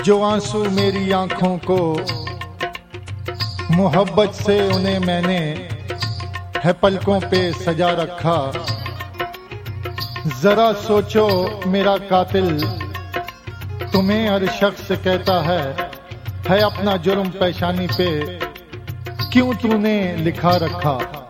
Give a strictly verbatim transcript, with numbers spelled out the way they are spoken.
जो आंसू मेरी आंखों को मोहब्बत से उन्हें मैंने है पलकों पे सजा रखा। जरा सोचो मेरा कातिल तुम्हें हर शख्स कहता है है अपना जुर्म पेशानी पे क्यों तूने लिखा रखा।